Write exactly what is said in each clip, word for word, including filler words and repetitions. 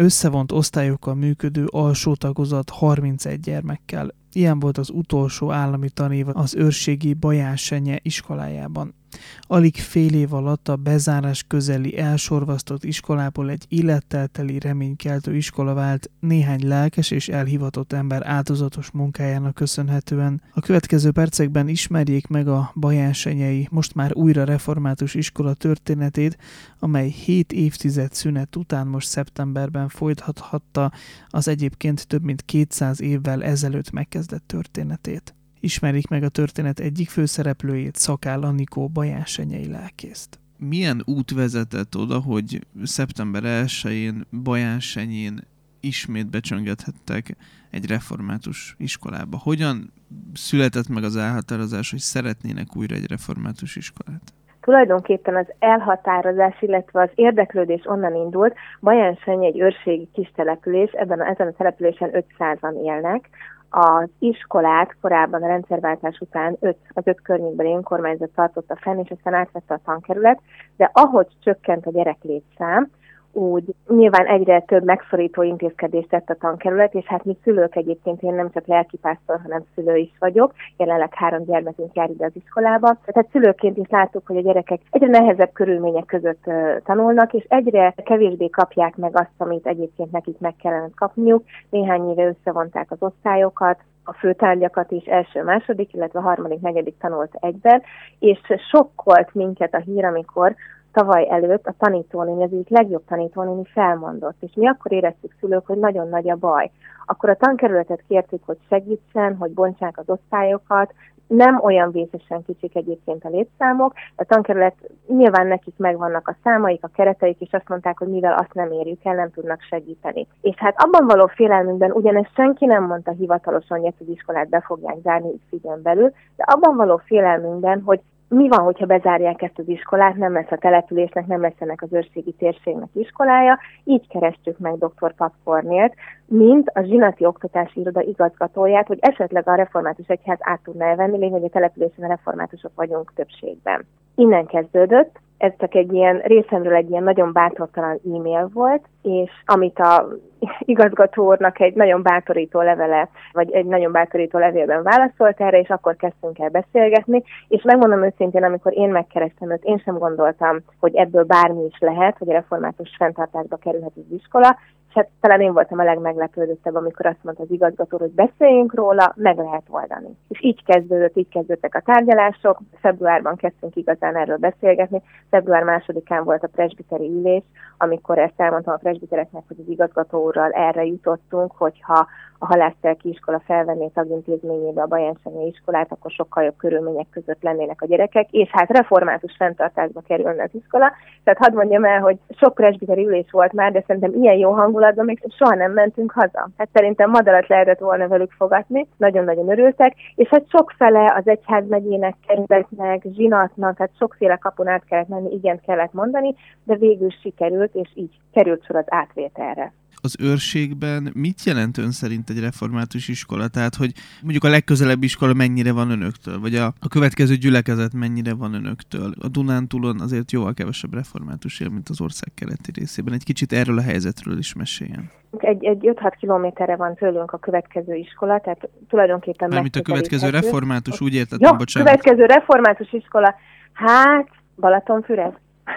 összevont osztályokkal működő alsó tagozat harmincegy gyermekkel. Ilyen volt az utolsó állami tanév az őrségi Baján-Senye iskolájában. Alig fél év alatt a bezárás közeli elsorvasztott iskolából egy illettel teli reménykeltő iskola vált néhány lelkes és elhivatott ember áldozatos munkájának köszönhetően. A következő percekben ismerjék meg a bajánsenyei, most már újra református iskola történetét, amely hét évtized szünet után most szeptemberben folytathatta az egyébként több mint kétszáz évvel ezelőtt megkezdett történetét. Ismerjék meg a történet egyik főszereplőjét, Szakál Anikó bajánsenyei lelkészt. Milyen út vezetett oda, hogy szeptember elsején Bajánsenyén ismét becsöngethettek egy református iskolába? Hogyan született meg az elhatározás, hogy szeretnének újra egy református iskolát? Tulajdonképpen az elhatározás, illetve az érdeklődés onnan indult. Bajánsenye egy őrségi kis település, ebben a, ezen a településen ötszázan élnek. Az iskolát korábban a rendszerváltás után öt, az öt környékbeli önkormányzat tartotta fenn, és aztán átvette a tankerület, de ahogy csökkent a gyereklétszám, úgy nyilván egyre több megszorító intézkedést tett a tankerület, és hát mi szülők egyébként, én nem csak lelkipásztor, hanem szülő is vagyok, jelenleg három gyermekünk jár ide az iskolába. Tehát szülőként is láttuk, hogy a gyerekek egyre nehezebb körülmények között uh, tanulnak, és egyre kevésbé kapják meg azt, amit egyébként nekik meg kellene kapniuk. Néhány éve összevonták az osztályokat, a főtárgyakat is első-második, illetve harmadik, negyedik tanult egyben, és sokkolt minket a hír, amikor tavaly előtt a tanítónéni, az egyik legjobb tanítónéni felmondott, és mi akkor éreztük szülők, hogy nagyon nagy a baj. Akkor a tankerületet kértük, hogy segítsen, hogy bontsák az osztályokat, nem olyan vészesen kicsik egyébként a létszámok, a tankerület nyilván nekik megvannak a számaik, a kereteik, és azt mondták, hogy mivel azt nem érjük el, nem tudnak segíteni. És hát abban való félelmünkben, ugyanezt senki nem mondta hivatalosan, hogy ezt az iskolát be fogják zárni időn belül, de abban való félelmünkben, hogy mi van, hogyha bezárják ezt az iskolát, nem lesz a településnek, nem lesz ennek az őrségi térségnek iskolája, így kerestük meg doktor Pap Kornélt, mint a zsinati oktatási iroda igazgatóját, hogy esetleg a református egyház át tudná elvenni, légy, hogy a településen a reformátusok vagyunk többségben. Innen kezdődött, ez csak egy ilyen részemről egy ilyen nagyon bátortalan e-mail volt, és amit a igazgató úrnak egy nagyon bátorító levele, vagy egy nagyon bátorító levélben válaszolt erre, és akkor kezdtünk el beszélgetni, és megmondom őszintén, amikor én megkerestem őt, én sem gondoltam, hogy ebből bármi is lehet, hogy a református fenntartásba kerülhet az iskola, és hát talán én voltam a legmeglepődöttebb, amikor azt mondta az igazgató, hogy beszéljünk róla, meg lehet oldani. És így kezdődött, így kezdődtek a tárgyalások, februárban kezdtünk igazán erről beszélgetni, február másodikán volt a presbiteri ülés, amikor ezt elmondtam a presbitereknek, hogy az igazgató úrral erre jutottunk, hogyha a Halásztelki iskola felvenné tagintézményébe a Bajánsenyei iskolát, akkor sokkal jobb körülmények között lennének a gyerekek, és hát református fenntartásba kerülne az iskola. Tehát hadd mondjam el, hogy sok presbiteri ülés volt már, de szerintem ilyen jó hangulatban még soha nem mentünk haza. Hát szerintem madarat lehetett volna velük fogadni, nagyon-nagyon örültek, és hát sokfele az egyházmegyének, kerületnek, zsinatnak, hát sokféle kapun át kellett menni, igent kellett mondani, de végül sikerült, és így került sor az átvételre. Az őrségben mit jelent ön szerint egy református iskola? Tehát, hogy mondjuk a legközelebbi iskola mennyire van önöktől, vagy a, a következő gyülekezet mennyire van önöktől? A Dunántúlon azért jóval kevesebb református él, mint az ország keleti részében. Egy kicsit erről a helyzetről is meséljen. Egy, egy öt-hat kilométerre van tőlünk a következő iskola, tehát tulajdonképpen mármint a következő református, úgy értettem, Jó, bocsánat. következő református iskola, hát Balatonfüred.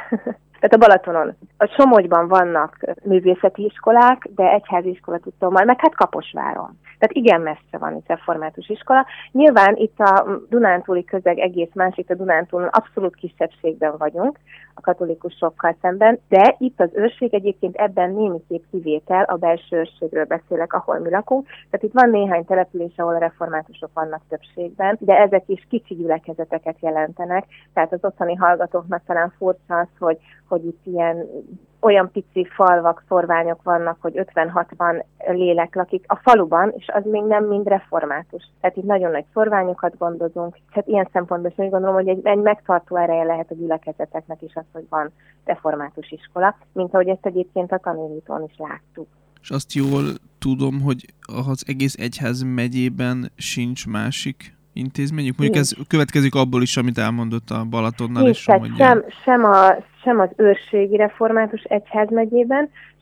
Tehát a Balatonon. A Somogyban vannak művészeti iskolák, de egyházi iskola tudtom majd, meg hát Kaposváron. Tehát igen messze van itt református iskola. Nyilván itt a dunántúli közeg egész más, itt a Dunántúlon abszolút kisebbségben vagyunk a katolikusokkal szemben, de itt az őrség egyébként ebben némi szép kivétel, a belső őrségről beszélek, ahol mi lakunk. Tehát itt van néhány település, ahol a reformátusok vannak többségben, de ezek is kicsi gyülekezeteket jelentenek. Tehát az otthoni hallgatóknak talán furcsa az, hogy, hogy itt ilyen olyan pici falvak, szorványok vannak, hogy ötven-hatvan lélek lakik a faluban, és az még nem mind református. Tehát itt nagyon nagy szorványokat gondozunk. Hát ilyen szempontból is úgy gondolom, hogy egy, egy megtartó ereje lehet a gyülekezeteknek is az, hogy van református iskola, mint ahogy ezt egyébként a tanújítón is láttuk. És azt jól tudom, hogy az egész egyház megyében sincs másik intézményük? Mondjuk Nincs. Ez következik abból is, amit elmondott a Balatonnal. Nincs, és tehát sem, sem, a, sem az őrségi református egyházmegyében,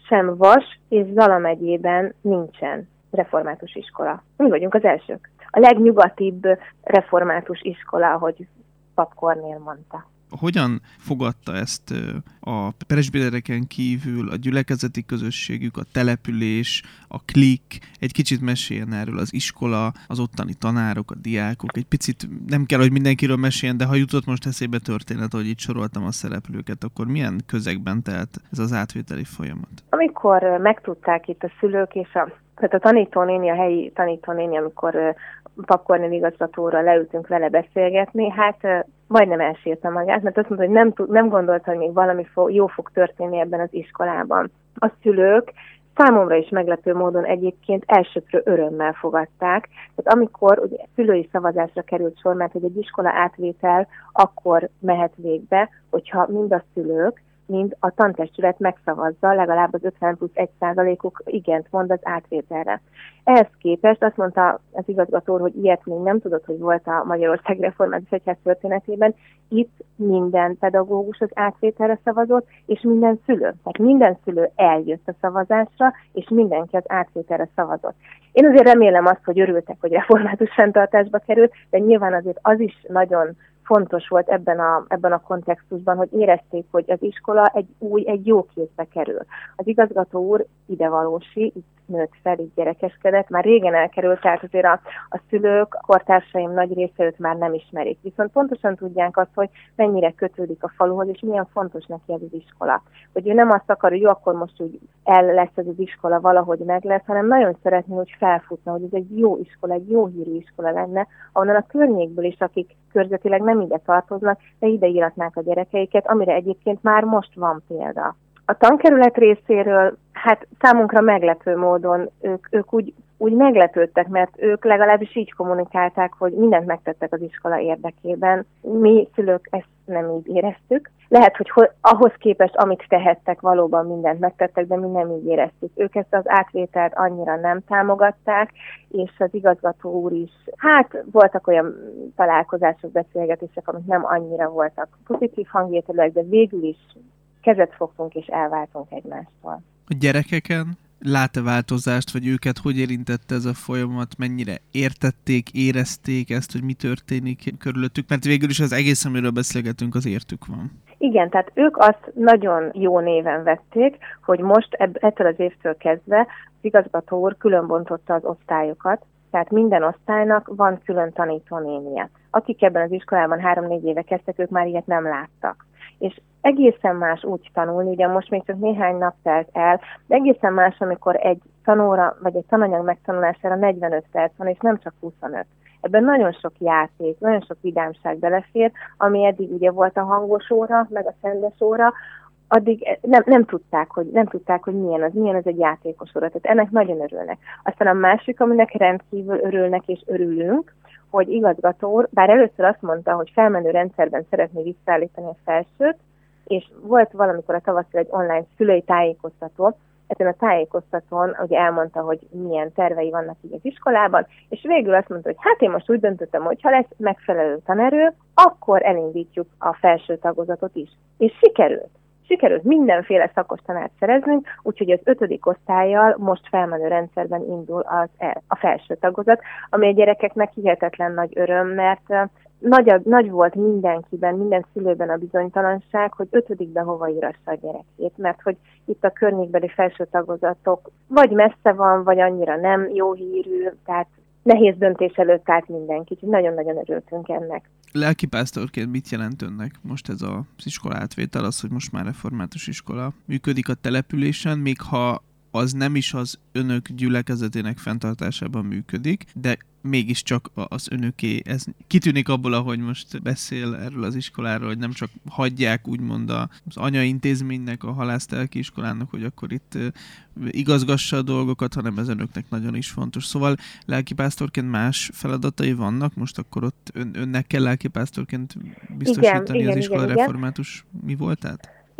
sem Vas és Zala megyében nincsen református iskola. Mi vagyunk az elsők. A legnyugatibb református iskola, ahogy Pap Kornél mondta. Hogyan fogadta ezt a presbitereken kívül a gyülekezeti közösségük, a település, a klik? Egy kicsit meséljen erről az iskola, az ottani tanárok, a diákok. Egy picit nem kell, hogy mindenkiről meséljen, de ha jutott most eszébe történet, hogy itt soroltam a szereplőket, akkor milyen közegben telt ez az átvételi folyamat? Amikor megtudták itt a szülők és a, tehát a tanítónéni, a helyi tanítónéni, amikor Pap Kornél igazgatóra leültünk vele beszélgetni, hát majdnem elsírta magát, mert azt mondta, hogy nem, tud, nem gondolta, hogy még valami fog, jó fog történni ebben az iskolában. A szülők számomra is meglepő módon egyébként elsőprő örömmel fogadták. Tehát amikor ugye szülői szavazásra került sor, mert hogy egy iskola átvétel akkor mehet végbe, hogyha mind a szülők, mind a tantestület megszavazza, legalább az ötven plusz egy százalékuk igent mond az átvételre. Ehhez képest azt mondta az igazgató, hogy ilyet még nem tudott, hogy volt a Magyarország Református Egyház történetében. Itt minden pedagógus az átvételre szavazott, és minden szülő. Tehát minden szülő eljött a szavazásra, és mindenki az átvételre szavazott. Én azért remélem azt, hogy örültek, hogy református fenntartásba került, de nyilván azért az is nagyon fontos volt ebben a, ebben a kontextusban, hogy érezték, hogy az iskola egy új, egy jó kézbe kerül. Az igazgató úr idevalósi, itt nőtt fel, itt gyerekeskedett, már régen elkerült, tehát azért a, a szülők, a kortársaim nagy része őt már nem ismerik. Viszont pontosan tudják azt, hogy mennyire kötődik a faluhoz, és milyen fontos neki ez az iskola. Hogy ő nem azt akar, hogy jó, akkor most úgy el lesz ez az iskola, valahogy meg lesz, hanem nagyon szeretné, hogy felfutna, hogy ez egy jó iskola, egy jó hírű iskola lenne, ahonnan a környékből is, akik körzetileg nem ide tartoznak, de ide íratnák a gyerekeiket, amire egyébként már most van példa. A tankerület részéről, hát számunkra meglepő módon ők, ők úgy, úgy meglepődtek, mert ők legalábbis így kommunikálták, hogy mindent megtettek az iskola érdekében. Mi szülők ezt nem így éreztük. Lehet, hogy ho- ahhoz képest, amit tehettek, valóban mindent megtettek, de mi nem így éreztük. Ők ezt az átvételt annyira nem támogatták, és az igazgató úr is, hát voltak olyan találkozások, beszélgetések, amik nem annyira voltak pozitív hangvételűek, de végül is kezet fogtunk és elváltunk egymástól. A gyerekeken lát-e változást, vagy őket hogy érintette ez a folyamat, mennyire értették, érezték ezt, hogy mi történik körülöttük, mert végül is az egész, amiről beszélgetünk, az értük van. Igen, tehát ők azt nagyon jó néven vették, hogy most ebb, ettől az évtől kezdve az igazgató úr különbontotta az osztályokat, tehát minden osztálynak van külön tanítónénie. Akik ebben az iskolában három-négy éve kezdtek, ők már ilyet nem láttak. És egészen más úgy tanulni, ugye most még csak néhány nap telt el, de egészen más, amikor egy tanóra vagy egy tananyag megtanulására negyvenöt perc van, és nem csak huszonöt. Ebben nagyon sok játék, nagyon sok vidámság belefér, ami eddig ugye volt a hangos óra, meg a csendes óra, addig nem, nem, tudták, hogy, nem tudták, hogy milyen az, milyen az egy játékos óra. Tehát ennek nagyon örülnek. Aztán a másik, aminek rendkívül örülnek és örülünk, hogy igazgató úr, bár először azt mondta, hogy felmenő rendszerben szeretné visszaállítani a felsőt, és volt valamikor a tavasszal egy online szülői tájékoztató, ezen a tájékoztatón ugye elmondta, hogy milyen tervei vannak így az iskolában, és végül azt mondta, hogy hát én most úgy döntöttem, hogy ha lesz megfelelő tanerő, akkor elindítjuk a felső tagozatot is. És sikerült. Sikerült mindenféle szakos tanárt szereznünk, úgyhogy az ötödik osztályjal most felmenő rendszerben indul az a felső tagozat, ami a gyerekeknek hihetetlen nagy öröm, mert nagy, nagy volt mindenkiben, minden szülőben a bizonytalanság, hogy ötödikbe hova írassa a gyerekét, mert hogy itt a környékbeli felső tagozatok vagy messze van, vagy annyira nem jó hírű, tehát nehéz döntés előtt állt mindenki, úgyhogy nagyon-nagyon örültünk ennek. Lelkipásztorként mit jelent önnek most ez az iskola átvétel, az, hogy most már református iskola működik a településen, még ha az nem is az önök gyülekezetének fenntartásában működik, de mégiscsak az önöké, ez kitűnik abból, ahogy most beszél erről az iskoláról, hogy nem csak hagyják úgymond az anyaintézménynek, a halásztelki iskolának, hogy akkor itt igazgassa a dolgokat, hanem ez önöknek nagyon is fontos. Szóval lelkipásztorként más feladatai vannak, most akkor ott ön, önnek kell lelkipásztorként biztosítani igen, az igen, iskola igen, református igen. mi voltát?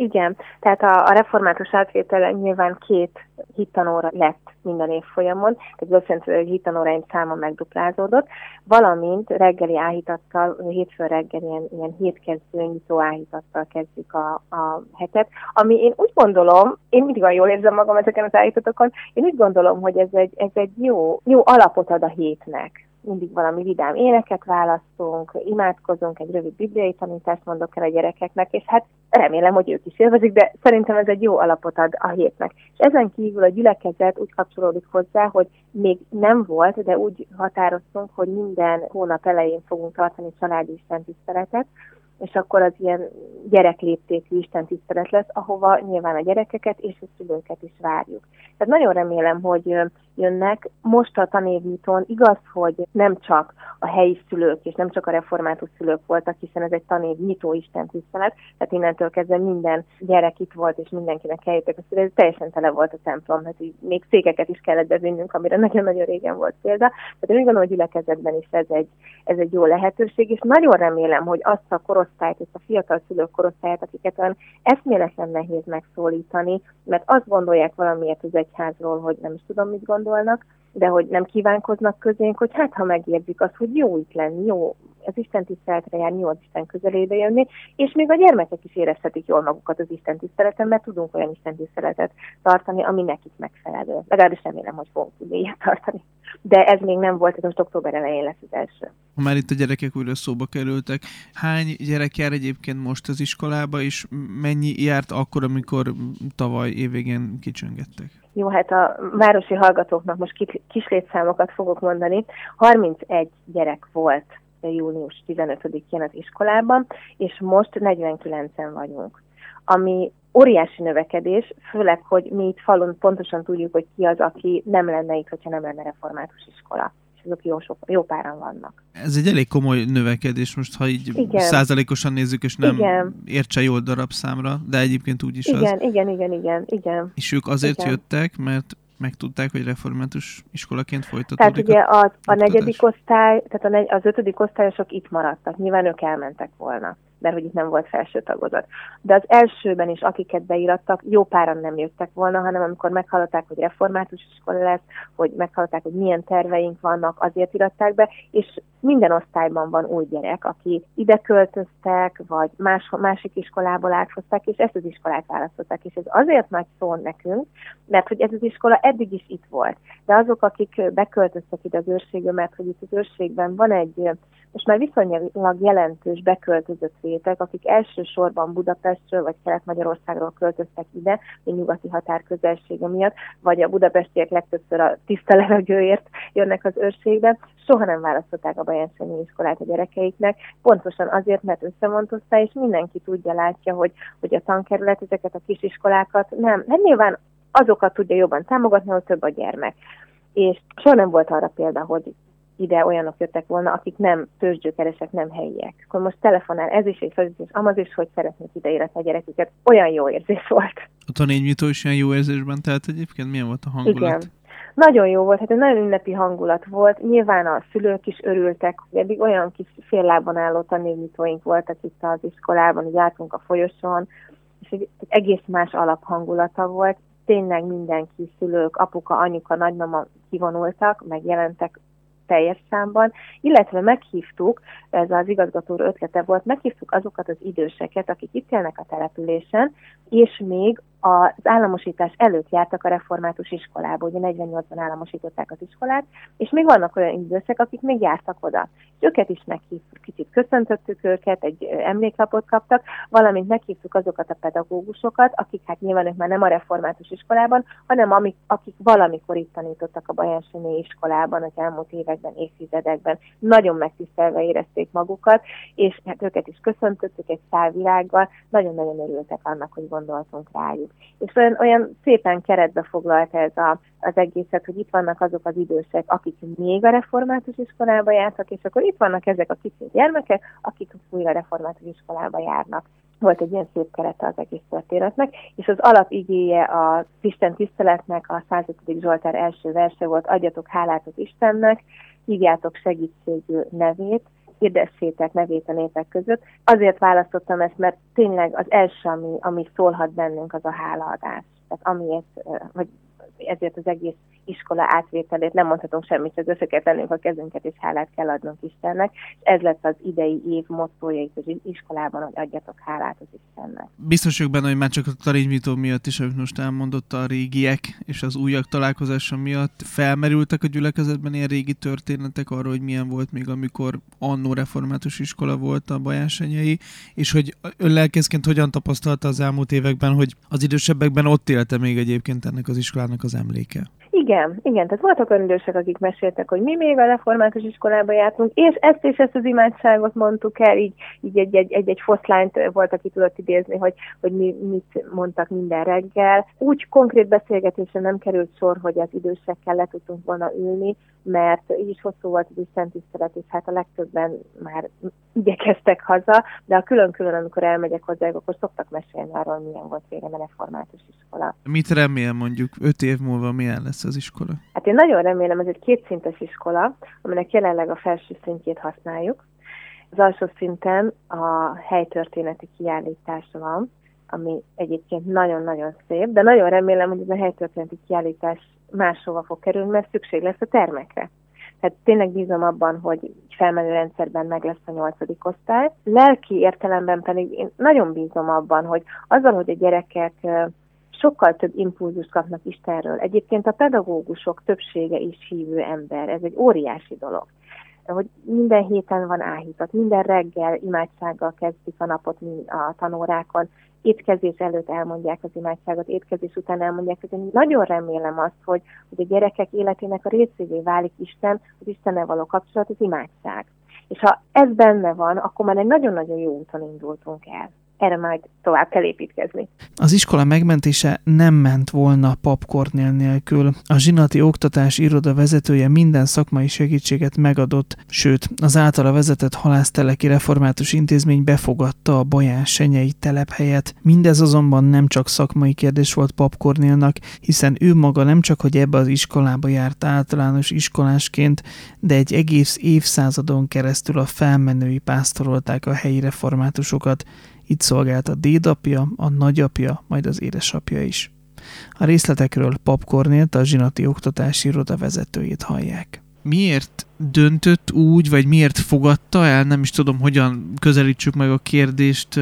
Igen, tehát a, a református átvétel nyilván két hittanóra lett minden évfolyamon, tehát azt jelenti, hogy hittanóraim száma megduplázódott, valamint reggeli áhítattal, hétfőn reggel ilyen, ilyen hétkezdő nyitó áhítattal kezdjük a, a hetet, ami én úgy gondolom, én mindig olyan jól érzem magam ezeken az áhítatokon, én úgy gondolom, hogy ez egy, ez egy jó, jó alapot ad a hétnek. Mindig valami vidám éneket választunk, imádkozunk, egy rövid bibliai tanítást mondok el a gyerekeknek, és hát remélem, hogy ők is élvezik, de szerintem ez egy jó alapot ad a hétnek. És ezen kívül a gyülekezet úgy kapcsolódik hozzá, hogy még nem volt, de úgy határoztunk, hogy minden hónap elején fogunk tartani családi istentiszteletet, és akkor az ilyen gyerekléptékű istentisztelet lesz, ahova nyilván a gyerekeket és a szülőket is várjuk. Tehát nagyon remélem, hogy jönnek. Most a tanévnyitón igaz, hogy nem csak a helyi szülők és nem csak a református szülők voltak, hiszen ez egy tanévnyitó istentisztelet, tehát innentől kezdve minden gyerek itt volt, és mindenkinek eljöttek a szülők, ez teljesen tele volt a templom, hát így még székeket is kellett bevinnünk, amire nagyon-nagyon régen volt példa. Tehát én úgy gondolom, hogy gyülekezetben is ez egy, ez egy jó lehetőség, és nagyon remélem, hogy azt a korosztályt, ezt a fiatal szülők korosztályát, akiket olyan eszméletlen nehéz megszólítani, mert azt gondolják valamiért az egyházról, hogy nem is tudom, mit gondolnak, de hogy nem kívánkoznak közénk, hogy hát ha megérzik azt, hogy jó itt lenni, jó az Isten tiszteletre járni, jó az Isten közelébe jönni, és még a gyermekek is érezhetik jól magukat az Isten tiszteleten, mert tudunk olyan Isten tiszteletet tartani, ami nekik megfelelő. Legalábbis remélem, hogy fogunk tudni ilyet tartani. De ez még nem volt, ez most október elején lesz az első. Ha már itt a gyerekek újra szóba kerültek, hány gyerek jár egyébként most az iskolába, és mennyi járt akkor, amikor tavaly évvégén kicsöngettek? Jó, hát a városi hallgatóknak most kis létszámokat fogok mondani. harmincegy gyerek volt június tizenötödikén az iskolában, és most negyvenkilencen vagyunk. Ami óriási növekedés, főleg, hogy mi itt falun pontosan tudjuk, hogy ki az, aki nem lenne itt, hogyha nem lenne református iskola. És azok jó, sok, jó páran vannak. Ez egy elég komoly növekedés most, ha így igen. százalékosan nézzük, és nem igen. értse jól darabszámra, de egyébként úgy is igen, az. Igen, igen, igen, igen, igen. És ők azért igen. jöttek, mert megtudták, hogy református iskolaként folytatódik. Tehát ugye az, a negyedik osztály, tehát a negy, az ötödik osztályosok itt maradtak. Nyilván ők elmentek volna, mert hogy itt nem volt felső tagozat. De az elsőben is, akiket beírattak, jó páran nem jöttek volna, hanem amikor meghallották, hogy református iskola lesz, hogy meghallották, hogy milyen terveink vannak, azért iratták be, és minden osztályban van új gyerek, aki ide költöztek, vagy más, másik iskolából áthozták, és ezt az iskolát választották. És ez azért nagy szó nekünk, mert hogy ez az iskola eddig is itt volt. De azok, akik beköltöztek ide az őrségbe, mert hogy itt az őrségben van egy most már viszonylag jelentős beköltözött réteg, akik elsősorban Budapestről vagy Kelet-Magyarországról költöztek ide, a nyugati határ közelsége miatt, vagy a budapestiek legtöbbször a tiszta levegőért jönnek az őrségbe, soha nem választották a Bajánszányi iskolát a gyerekeiknek, pontosan azért, mert összemontozta, és mindenki tudja, látja, hogy, hogy a tankerület ezeket a kisiskolákat nem, hát nyilván azokat tudja jobban támogatni, ahol több a gyermek. És soha nem volt arra példa, hogy ide olyanok jöttek volna, akik nem tőzsgyökeresek, nem helyiek. Akkor most telefonál ez is, és az is, és amaz is, hogy szeretnék ide éretni a gyereküket. Olyan jó érzés volt. A tanévnyitó is ilyen jó érzésben telt egyébként? Milyen volt a hangulat? Igen. Nagyon jó volt, hát egy nagyon ünnepi hangulat volt. Nyilván a szülők is örültek, hogy eddig olyan kis fél lábon álló tanévnyitóink voltak itt az iskolában, hogy jártunk a folyosón, és egy egész más alaphangulata volt. Tényleg mindenki, szülők, apuka, anyuka, nagymama kivonultak, megjelentek teljes számban, illetve meghívtuk, ez az igazgató ötlete volt, meghívtuk azokat az időseket, akik itt élnek a településen, és még az államosítás előtt jártak a református iskolába, ugye negyvennyolcban államosították az iskolát, és még vannak olyan idősek, akik még jártak oda. És őket is meghívtuk, kicsit köszöntöttük őket, egy emléklapot kaptak, valamint meghívtuk azokat a pedagógusokat, akik hát nyilván ők már nem a református iskolában, hanem amik, akik valamikor itt tanítottak a Bajánssányi iskolában az elmúlt években, évtizedekben. Nagyon megtisztelve érezték magukat, és hát őket is köszöntöttük egy szálvirággal, nagyon-nagyon örültek annak, hogy gondoltunk rájuk. És olyan, olyan szépen keretbe foglalt ez a, az egészet, hogy itt vannak azok az idősek, akik még a református iskolába jártak, és akkor itt vannak ezek a kicsi gyermekek, akik újra a református iskolába járnak. Volt egy ilyen szép kerete az egész történetnek, és az alapigéje az Isten tiszteletnek, a százötödik Zsoltár első verse volt, adjatok hálátot Istennek, hívjátok segítségül nevét, hirdessétek nevét a népek között. Azért választottam ezt, mert tényleg az első, ami, ami szólhat bennünk, az a hálaadás. Tehát amiért, vagy ezért az egész iskola átvételét nem mondhatunk semmit, csak össze kell tennünk a kezünket, és hálát kell adnunk Istennek. És ez lett az idei év mottója itt az iskolában, hogy adjatok hálát az Istennek. Biztos vagyok benne, hogy már csak a Tarínvitó miatt is, amit most elmondott, a régiek és az újak találkozása miatt felmerültek a gyülekezetben ilyen régi történetek arról, hogy milyen volt még, amikor annó református iskola volt a Bajánsenyei, és hogy ön lelkészként hogyan tapasztalta az elmúlt években, hogy az idősebbekben ott élte még egyébként ennek az iskolának az emléke? Igen, igen, tehát voltak olyan idősek, akik meséltek, hogy mi még a református iskolába jártunk, és ezt és ezt az imádságot mondtuk el, így, így egy, egy, egy, egy foszlányt volt, aki tudott idézni, hogy, hogy mi mit mondtak minden reggel. Úgy konkrét beszélgetésre nem került sor, hogy az idősekkel le tudtunk volna ülni, mert így is hosszú volt az istentisztelet, és hát a legtöbben már igyekeztek haza, de a külön-külön, amikor elmegyek hozzájuk, akkor szoktak mesélni arról, milyen volt régen a református iskola. Mit remél mondjuk öt év múlva milyen lesz az iskola? Hát én nagyon remélem, ez egy kétszintes iskola, aminek jelenleg a felső szintjét használjuk. Az alsó szinten a helytörténeti kiállítás van, ami egyébként nagyon-nagyon szép, de nagyon remélem, hogy ez a helytörténeti kiállítás máshova fog kerülni, mert szükség lesz a termekre. Tehát tényleg bízom abban, hogy felmenő rendszerben meg lesz a nyolcadik osztály. Lelki értelemben pedig én nagyon bízom abban, hogy azzal, hogy a gyerekek sokkal több impulzust kapnak Istenről. Egyébként a pedagógusok többsége is hívő ember. Ez egy óriási dolog. Hogy minden héten van áhítat, minden reggel imádsággal kezdik a napot a tanórákon, étkezés előtt elmondják az imádságot, étkezés után elmondják, hogy én nagyon remélem azt, hogy, hogy a gyerekek életének a részévé válik Isten, az Istennel való kapcsolat, az imádság. És ha ez benne van, akkor már egy nagyon-nagyon jó úton indultunk el. Erre majd tovább kell építkezni. Az iskola megmentése nem ment volna Pap Kornél nélkül. A zsinati oktatás iroda vezetője minden szakmai segítséget megadott, sőt, az általa vezetett halászteleki református intézmény befogadta a Bajánsenyei telephelyet. Mindez azonban nem csak szakmai kérdés volt Pap Kornélnak, hiszen ő maga nem csak, hogy ebbe az iskolába járt általános iskolásként, de egy egész évszázadon keresztül a felmenői pásztorolták a helyi reformátusokat. Itt szolgált a dédapja, a nagyapja, majd az édesapja is. A részletekről Pap Kornélt, a zsinati oktatási iroda vezetőjét hallják. Miért döntött úgy, vagy miért fogadta el, nem is tudom, hogyan közelítsük meg a kérdést,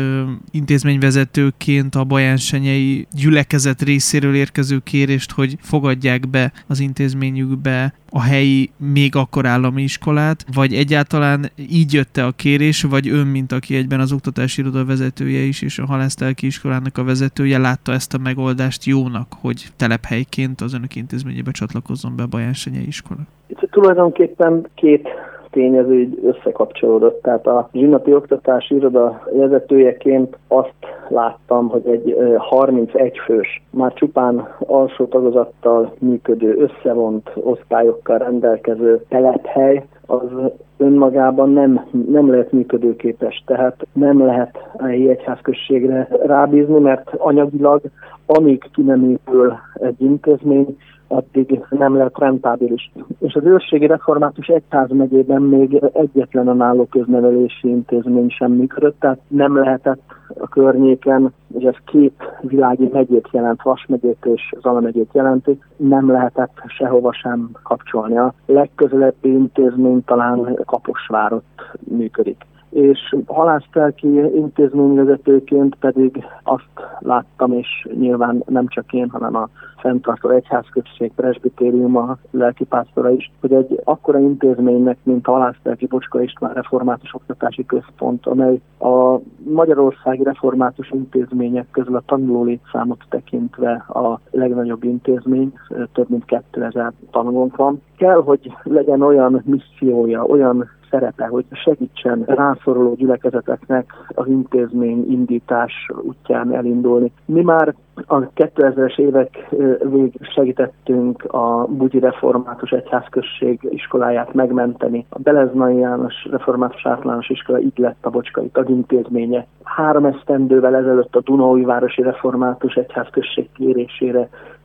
intézményvezetőként a Bajánsenyei gyülekezet részéről érkező kérést, hogy fogadják be az intézményükbe a helyi, még akkor állami iskolát, vagy egyáltalán így jött-e a kérés, vagy ön, mint aki egyben az oktatási iroda vezetője is, és a halásztelki iskolának a vezetője, látta ezt a megoldást jónak, hogy telephelyként az önök intézményébe csatlakozzon be a Bajánsenyei iskola? Itt tulajdonképpen két tényező így összekapcsolódott. Tehát a zsinati oktatási iroda vezetőjeként azt láttam, hogy egy harmincegy fős, már csupán alsó tagozattal működő, összevont osztályokkal rendelkező telephely, az önmagában nem, nem lehet működőképes, tehát nem lehet a helyi egyházközségre rábízni, mert anyagilag, amíg ki nem épül egy intézmény, addig nem lehet rentábilis. És az őrségi református egyházmegyében még egyetlen önálló köznevelési intézmény sem működött, tehát nem lehetett a környéken, és ez két világi megyét jelent, Vas megyét és Zala megyét jelenti, nem lehetett sehova sem kapcsolni. A legközelebbi intézmény talán Kaposvárott működik. És halásztelki intézményvezetőként pedig azt láttam, és nyilván nem csak én, hanem a fenntartó egyházközség, presbitériuma, lelkipásztora is, hogy egy akkora intézménynek, mint a Halásztelki Bocska István Református Oktatási Központ, amely a magyarországi református intézmények közül a tanulólétszámot tekintve a legnagyobb intézmény, több mint kétezer tanulónk van. Kell, hogy legyen olyan missziója, olyan szerepe, hogy segítsen rászoruló gyülekezeteknek az intézmény indítás útján elindulni. Mi már a kétezres évek végig segítettünk a Bugyi Református Egyházközség iskoláját megmenteni. A Beleznai János Református Általános Iskola így lett a bocskai tagintézménye. Három esztendővel ezelőtt a Dunaújvárosi Református Egyházközség kérésére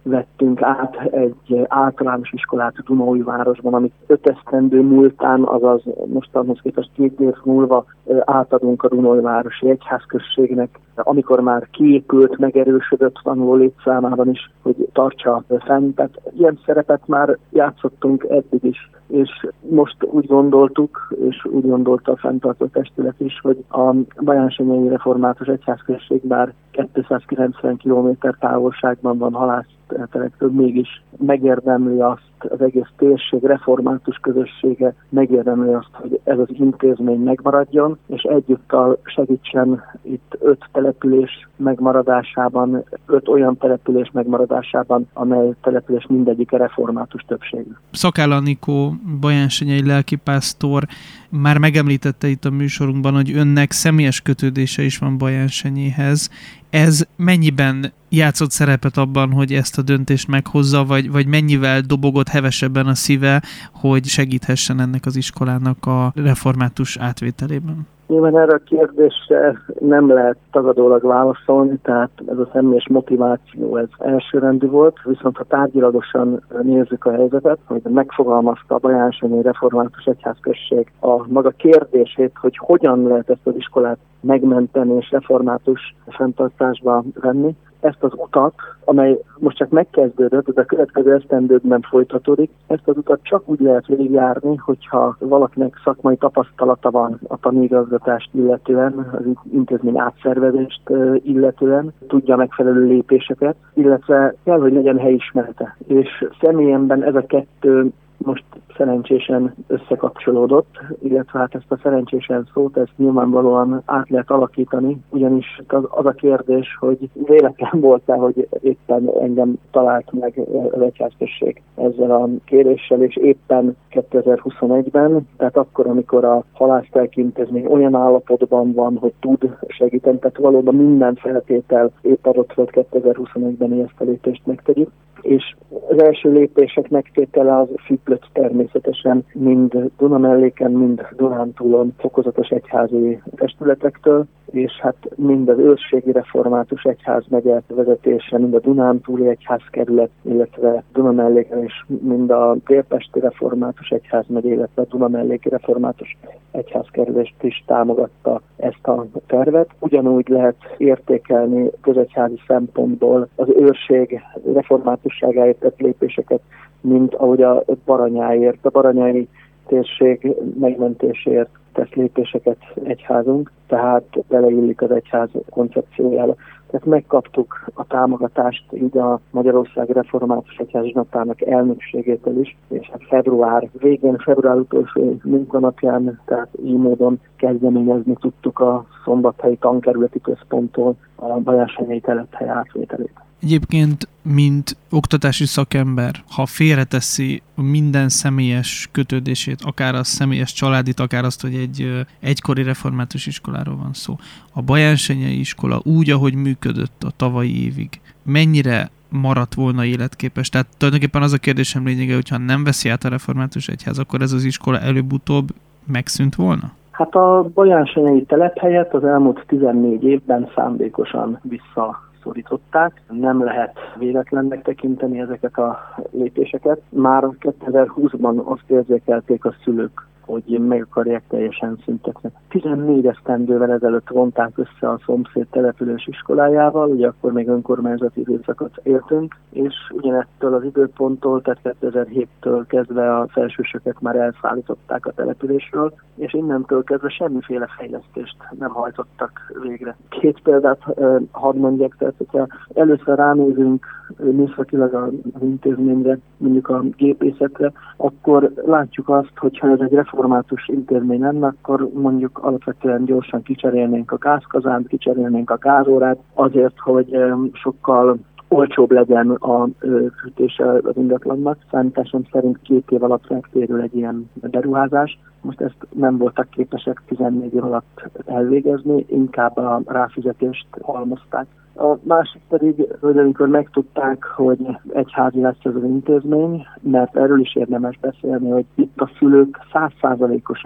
vettünk át egy általános iskolát Dunaújvárosban, amit öt esztendő múltán, azaz mostanhoz képest két év múlva átadunk a Dunaújvárosi Egyházközségnek, amikor már kiépült, megerősödött tanuló létszámában is, hogy tartsa fenn. Tehát ilyen szerepet már játszottunk eddig is, és most úgy gondoltuk, és úgy gondolta a fenntartó testület is, hogy a Bajánsenyei Református Egyházközség bár kétszázkilencven kilométer távolságban van halásztelektől, mégis megérdemli azt, az egész térség református közössége megérdemli azt, hogy ez az intézmény megmaradjon, és egyúttal segítsen itt öt település megmaradásában, öt olyan település megmaradásában, amely település mindegyike református többségű. Szakáll Anikó, bajánsenyei lelkipásztor már megemlítette itt a műsorunkban, hogy önnek személyes kötődése is van Bajánsenyéhez. Ez mennyiben játszott szerepet abban, hogy ezt a döntést meghozza, vagy, vagy mennyivel dobogott hevesebben a szíve, hogy segíthessen ennek az iskolának a református átvételében? Nyilván erre a kérdésre nem lehet tagadólag válaszolni, tehát ez a személyes motiváció, ez elsőrendű volt, viszont ha tárgyilagosan nézzük a helyzetet, hogy megfogalmazta a Bajánsenyei Református Egyházközség a maga kérdését, hogy hogyan lehet ezt az iskolát megmenteni és református fenntartásba venni, ezt az utat, amely most csak megkezdődött, de a következő esztendőkben folytatódik, ezt az utat csak úgy lehet végigjárni, hogyha valakinek szakmai tapasztalata van a tanigazgatást illetően, az intézmény átszervezést illetően, tudja megfelelő lépéseket, illetve kell, hogy legyen helyismerete. És személyemben ez a kettő most szerencsésen összekapcsolódott, illetve hát ezt a szerencsésen szót, ezt nyilvánvalóan át lehet alakítani, ugyanis az, az a kérdés, hogy véletlen volt-e, hogy éppen engem talált meg az egyházközség ezzel a kéréssel, és éppen kétezer-huszonegyben, tehát akkor, amikor a halásztelki intézmény olyan állapotban van, hogy tud segíteni, tehát valóban minden feltétel épp adott volt kétezer-huszonegyben, hogy ezt a lépést megtegyük. És az első lépések megtétele az függött természetesen mind Dunamelléken, mind Dunántúlon fokozatos egyházi testületektől, és hát mind az őrségi református egyházmegye vezetése, mind a Dunántúli egyházkerület, illetve Dunamelléken is mind a délpesti református egyházmegye, illetve a Dunamelléki református egyházkerülést is támogatta ezt a tervet. Ugyanúgy lehet értékelni közegyházi szempontból az őrség reformátusságáért tett lépéseket, mint ahogy a Baranyáért, a baranyai térség megmentéséért tesz lépéseket egyházunk, tehát beleillik az egyház koncepciójába. Tehát megkaptuk a támogatást így a Magyarország Református Egyház Zsinattának elnökségétől is, és hát február végén, február utolsó munkanapján, tehát így módon kezdeményezni tudtuk a Szombathelyi Tankerületi Központtól a Bajánsenyei telephely átvételét. Egyébként, mint oktatási szakember, ha félreteszi minden személyes kötődését, akár a személyes családit, akár azt, hogy egy egykori református iskoláról van szó, a Bajánsenyei iskola úgy, ahogy működött a tavalyi évig, mennyire maradt volna életképes? Tehát tulajdonképpen az a kérdésem lényege, hogyha nem veszi át a református egyház, akkor ez az iskola előbb-utóbb megszűnt volna? Hát a Bajánsenyei telephelyet az elmúlt tizennégy évben szándékosan vissza szorították. Nem lehet véletlennek tekinteni ezeket a lépéseket. Már kétezer-húszban azt érzékelték a szülők, hogy meg akarják teljesen szüntetni. tizennégy esztendővel ezelőtt vonták össze a szomszéd település iskolájával, ugye akkor még önkormányzati időszakot éltünk, és ugyanettől az időponttól, tehát kétezer-héttől kezdve a felsősöket már elszállították a településről, és innentől kezdve semmiféle fejlesztést nem hajtottak végre. Két példát eh, hadd mondjak, tehát hogyha először ránézünk műszakilag az intézményre, mondjuk a gépészetre, akkor látjuk azt, hogyha ez egy református intézmény lenne, akkor mondjuk alapvetően gyorsan kicserélnénk a gázkazánt, kicserélnénk a gázórát, azért, hogy sokkal olcsóbb legyen a fűtése az ingatlannak. Számításom szerint két év alatt megtérül egy ilyen beruházás. Most ezt nem voltak képesek tizennégy év alatt elvégezni, inkább a ráfizetést halmozták. A másik pedig, hogy amikor megtudták, hogy egyházi lesz ez az intézmény, mert erről is érdemes beszélni, hogy itt a szülők száz százalékosan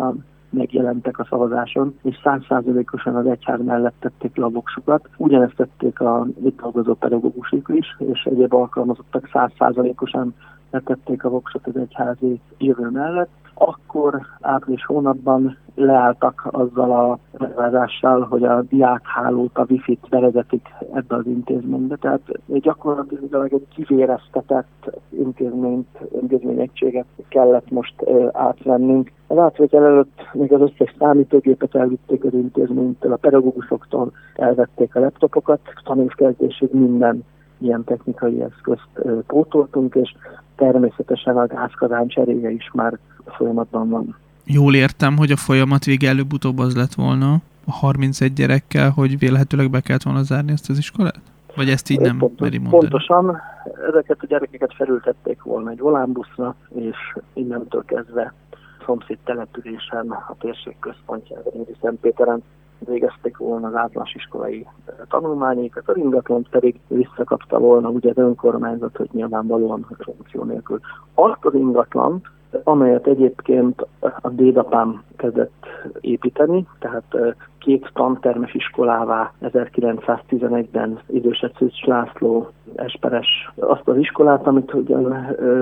megjelentek a szavazáson, és száz százalékosan az egyház mellett tették le a voksukat. Ugyanezt tették a itt dolgozó pedagógusok is, és egyéb alkalmazottak száz százalékosan letették a voksot az egyházi jövő mellett. Akkor április hónapban leálltak azzal a bevázással, hogy a diákhálót, a wifi-t bevezetik ebbe az intézménybe. Tehát gyakorlatilag egy kivéreztetett intézményt, intézményegységet kellett most átvennünk. Az átvétel előtt még az összes számítógépet elvitték az intézménytől, a pedagógusoktól elvették a laptopokat, tanuláskezdésig minden ilyen technikai eszközt pótoltunk, és természetesen a gázkazán cseréje is már folyamatban van. Jól értem, hogy a folyamat vége előbb-utóbb az lett volna a harmincegy gyerekkel, hogy vélhetőleg be kellett volna zárni ezt az iskolát? Vagy ezt így nem Pontos, meri mondani? Pontosan, ezeket a gyerekeket felültették volna egy volánbuszra, és innentől kezdve szomszéd településen, a térség központjában, Szentpéteren végezték volna az általános iskolai tanulmányaikat, az ingatlant pedig visszakapta volna ugye az önkormányzat, hogy nyilvánvalóan funkció nélkül. Azt az ingatlant, amelyet egyébként a dédapám kezdett építeni, tehát két tantermes iskolává ezerkilencszáztizenegyben idősebb Szűcs László esperes azt az iskolát, amit ugyan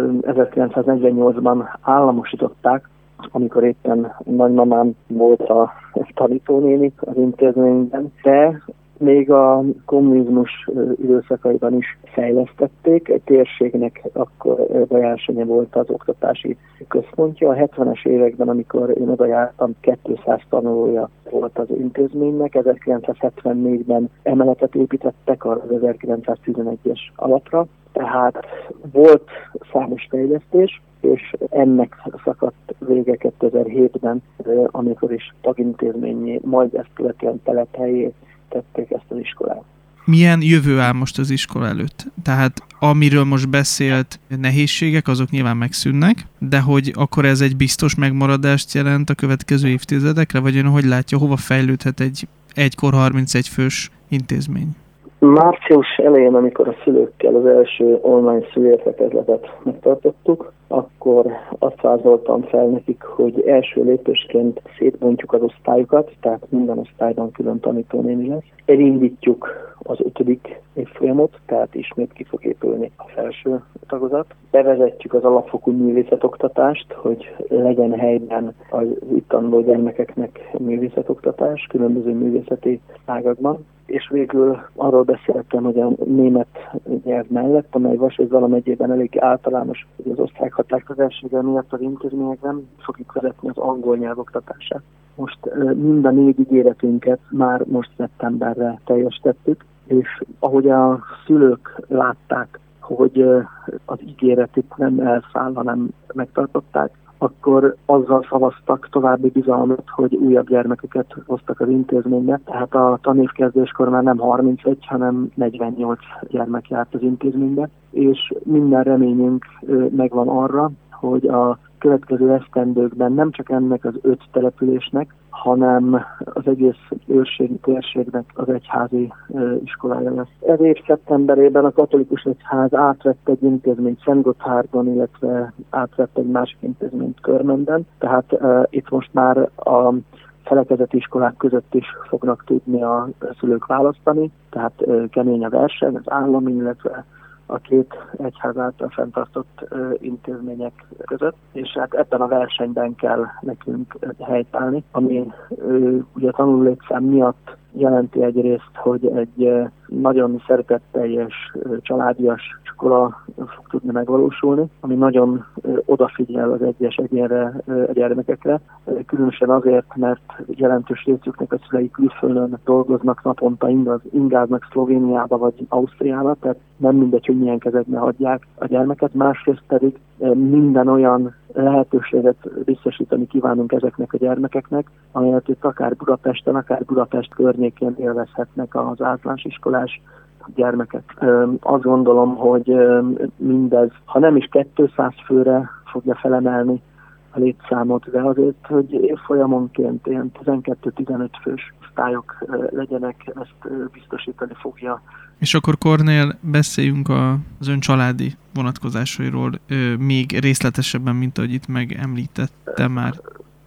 ezerkilencszáznegyvennyolcban államosították, amikor éppen nagymamám volt a tanítónéni az intézményben, de még a kommunizmus időszakaiban is fejlesztették. Egy térségnek akkor Bajánsonye volt az oktatási központja. A hetvenes években, amikor én oda jártam, kétszáz tanulója volt az intézménynek. ezerkilencszázhetvennégyben emeletet építettek az ezerkilencszáztizenegyes alapra. Tehát volt számos fejlesztés, és ennek szakadt vége kétezer-hétben, amikor is tagintézményé, majd ezt követően telephelyé tették ezt az iskolát. Milyen jövő áll most az iskola előtt? Tehát amiről most beszélt nehézségek, azok nyilván megszűnnek, de hogy akkor ez egy biztos megmaradást jelent a következő évtizedekre, vagy ön hogy látja, hova fejlődhet egy egykor harmincegy fős intézmény? Március elején, amikor a szülőkkel az első online szülőértekezletet megtartottuk, akkor azt vázoltam fel nekik, hogy első lépésként szétbontjuk az osztályokat, tehát minden osztályban külön tanítónéni lesz. Elindítjuk az ötödik évfolyamot, tehát ismét ki fog épülni a felső tagozat. Bevezetjük az alapfokú művészetoktatást, hogy legyen helyben az itt tanuló gyermekeknek művészetoktatás, különböző művészeti ágakban. És végül arról beszéltem, hogy a német nyelv mellett, amely Vasújzala megyében elég általános, hogy az osztályhatározásséggel miatt az intézményekben fogjuk vezetni az angol nyelv oktatását. Most mind a négy ígéretünket már most szeptemberre teljesítettük, és ahogy a szülők látták, hogy az ígéret itt nem elszáll, hanem megtartották, akkor azzal szavaztak további bizalmat, hogy újabb gyermekeket hoztak az intézménybe. Tehát a tanévkezdéskor már nem harmincegy, hanem negyvennyolc gyermek járt az intézménybe, és minden reményünk megvan arra, hogy a következő esztendőkben nem csak ennek az öt településnek, hanem az egész őrségi térségnek az egyházi e, iskolája lesz. Ez év szeptemberében a katolikus egyház átvett egy intézményt Szentgotthárdon, illetve átvett egy másik intézményt Körmenden, tehát e, itt most már a felekezeti iskolák között is fognak tudni a szülők választani, tehát e, kemény a verseny, az állami, illetve a két egyház által fenntartott ö, intézmények között, és hát ebben a versenyben kell nekünk helytállni, ami ö, ugye a tanulólétszám miatt jelenti egyrészt, hogy egy ö, nagyon szeretetteljes, ö, családias iskola fog tudni megvalósulni, ami nagyon ö, odafigyel az egyes egyénre, ö, a gyermekekre, ö, különösen azért, mert jelentős részüknek a szülei külföldön dolgoznak naponta, ingaz, ingáznak Szlovéniába vagy Ausztriába, tehát nem mindegy, hogy milyen kezekbe hagyják a gyermeket, másrészt pedig minden olyan lehetőséget biztosítani kívánunk ezeknek a gyermekeknek, amelyet itt akár Budapesten, akár Budapest környékén élvezhetnek az általános iskolás gyermekek. Azt gondolom, hogy mindez, ha nem is kétszáz főre fogja felemelni a létszámot, de azért, hogy évfolyamonként ilyen tizenkettő-tizenöt fős osztályok legyenek, ezt biztosítani fogja. És akkor Kornél, beszéljünk az ön családi vonatkozásairól még részletesebben, mint ahogy itt megemlítette már.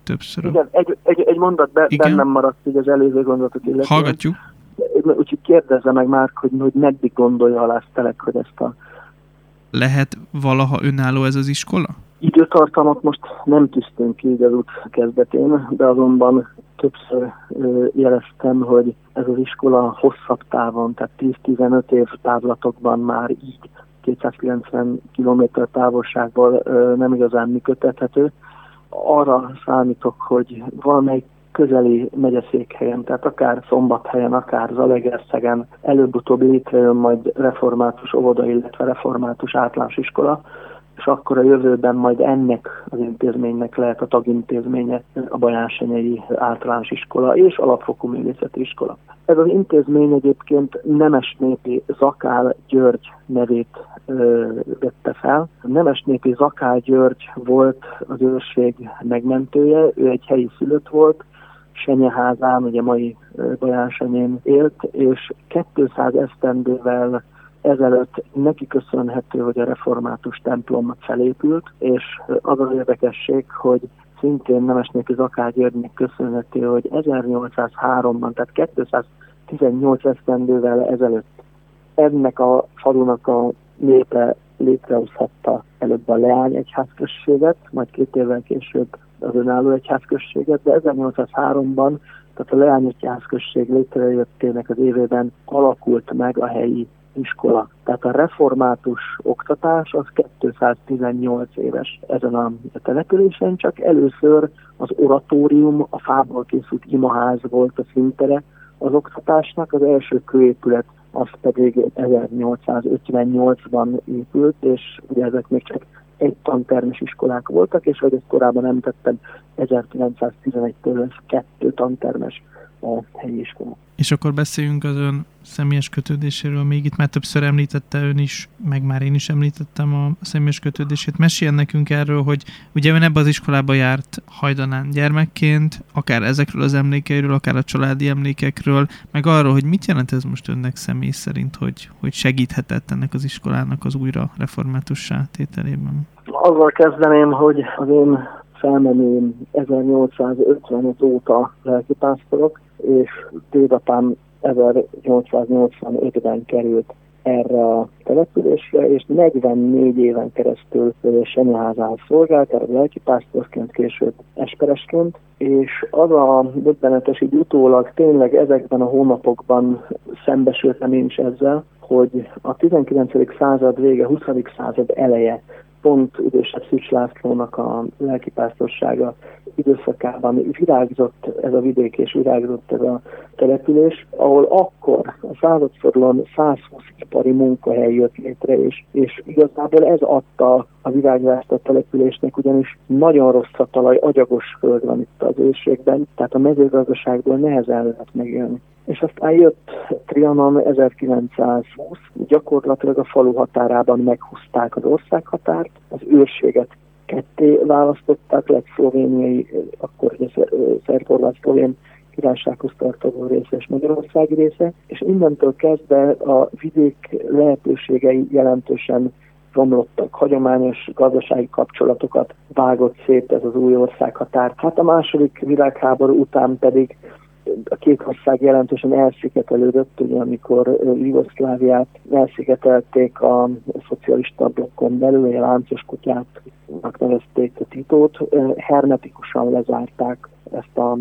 többször. Igen, egy, egy, egy mondat be, bennem maradt így az előző gondolatot illetve. Hallgatjuk. Úgyhogy kérdezze meg már, hogy, hogy meddig gondolja alá Telek, hogy ezt a... Lehet valaha önálló ez az iskola? Időtartamot most nem tűztünk ki így az út kezdetén, de azonban többször ö, jeleztem, hogy ez az iskola hosszabb távon, tehát tíz-tizenöt év távlatokban már így kétszázkilencven kilométer távolságból ö, nem igazán működtethető. Arra számítok, hogy valamelyik közeli megyeszékhelyen, tehát akár Szombathelyen, akár Zalaegerszegen előbb-utóbb létrejön majd református óvoda, illetve református általános iskola, és akkor a jövőben majd ennek az intézménynek lehet a tagintézménye a Bajánsenyei általános iskola és alapfokú művészeti iskola. Ez az intézmény egyébként Nemesnépi Zakál György nevét ö, vette fel. Nemesnépi Zakál György volt az őrség megmentője, ő egy helyi szülött volt, Senyeházán, ugye mai Bajánsenyén élt, és kétszáz esztendővel ezelőtt neki köszönhető, hogy a református templom felépült, és az az érdekesség, hogy szintén Nemesnépi Zakál Györgynek köszönhető, hogy ezernyolcszázháromban, tehát kétszáztizennyolc esztendővel ezelőtt ennek a falunak a népe létrehozhatta előbb a Leány egyházközséget, majd két évvel később az önálló egyházközséget, de ezernyolcszázháromban, tehát a Leány egyházközség létrejöttének az évében alakult meg a helyi iskola. Tehát a református oktatás az kétszáztizennyolc éves ezen a településen, csak először az oratórium, a fából készült imaház volt a színtere az oktatásnak, az első kőépület az pedig ezernyolcszázötvennyolcban épült, és ugye ezek még csak egy tantermes iskolák voltak, és ahogy ezt korábban említettem, ezerkilencszáztizenegytől lesz kettő tantermes a helyi iskola. És akkor beszéljünk az ön személyes kötődéséről. Még itt már többször említette ön is, meg már én is említettem a személyes kötődését. Meséljen nekünk erről, hogy ugye ön ebbe az iskolába járt hajdanán gyermekként, akár ezekről az emlékeiről, akár a családi emlékekről, meg arról, hogy mit jelent ez most önnek személy szerint, hogy, hogy segíthetett ennek az iskolának az újra reformátussá tételében. Azzal kezdeném, hogy az én felmenőm ezernyolcszázötvenöt óta lelkipásztorok, és dédapám ezernyolcszáznyolcvanötben került erre a településre, és negyvennégy éven keresztül Senyeházán szolgált, tehát lelkipásztorként, később esperesként, és az a döbbenetes, így utólag tényleg ezekben a hónapokban szembesültem én is ezzel, hogy a tizenkilencedik század vége, huszadik század eleje, pont idősebb Szűcs Lászlónak a lelkipásztorsága időszakában virágzott ez a vidék és virágzott ez a település, ahol akkor a századfordulón százhúsz ipari munkahely jött létre, és, és igazából ez adta a virágzást a településnek, ugyanis nagyon rossz a talaj, agyagos föld van itt az őrségben, tehát a mezőgazdaságból nehezen lehet megélni. És aztán jött Trianon ezerkilencszázhúsz, gyakorlatilag a falu határában meghúzták az országhatárt, az őrséget ketté választották, lett szlovéniai, akkor ugye szerb-horvát-szlovén királysághoz tartozó része és magyarországi része, és innentől kezdve a vidék lehetőségei jelentősen romlottak, hagyományos gazdasági kapcsolatokat vágott szét ez az új országhatár. Hát a második világháború után pedig a két ország jelentősen elszigetelődött, ugye, amikor Jugoszláviát elszigetelték a szocialista blokkon belül, a láncos kutyáknak nevezték a Titót, hermetikusan lezárták ezt a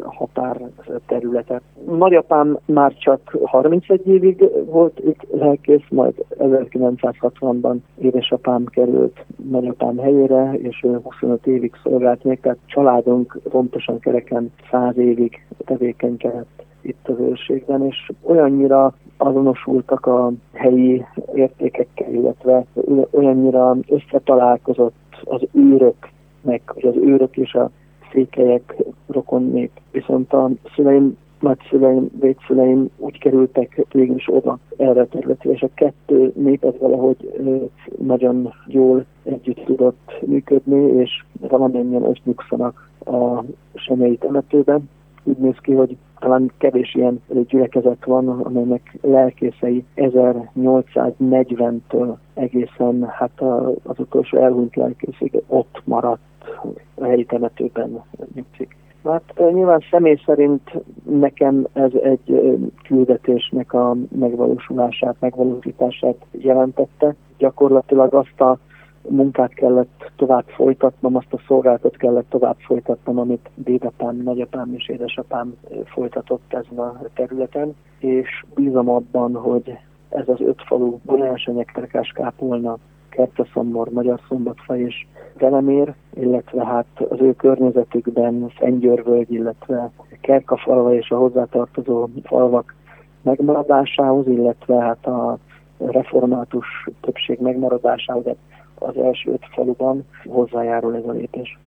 határterületet. Nagyapám már csak harmincegy évig volt itt lelkész, majd ezerkilencszázhatvanban édesapám került nagyapám helyére, és ő huszonöt évig szolgált még, tehát családunk pontosan kereken száz évig tevékenykedett itt az őrségben, és olyannyira azonosultak a helyi értékekkel, illetve olyannyira összetalálkozott az őröknek, hogy az őrök és a székelyek rokon nép. Viszont a szüleim, nagyszüleim, védszüleim úgy kerültek végül is oda erre a területre, és a kettő nép ez valahogy nagyon jól együtt tudott működni, és valamennyien ott nyugszanak a Senyei temetőben. Úgy néz ki, hogy talán kevés ilyen gyülekezet van, amelynek lelkészei ezernyolcszáznegyventől egészen hát az utolsó elhunyt lelkészig ott maradt a helyi temetőben nyugszik. Hát nyilván személy szerint nekem ez egy küldetésnek a megvalósulását, megvalósítását jelentette. Gyakorlatilag azt a munkát kellett tovább folytatnom, azt a szolgálatot kellett tovább folytatnom, amit dédapám, nagyapám és édesapám folytatott ezen a területen, és bízom abban, hogy ez az öt falu, Balyánsenye, Kerkás-Kápolna, Kerteszomor, Magyarszombatfaj és Velemér, illetve hát az ő környezetükben Szentgyörvölgy, illetve Kerkafalva és a hozzátartozó falvak megmaradásához, illetve hát a református többség megmaradásához, az első öt faluban hozzájárul ez a lépés.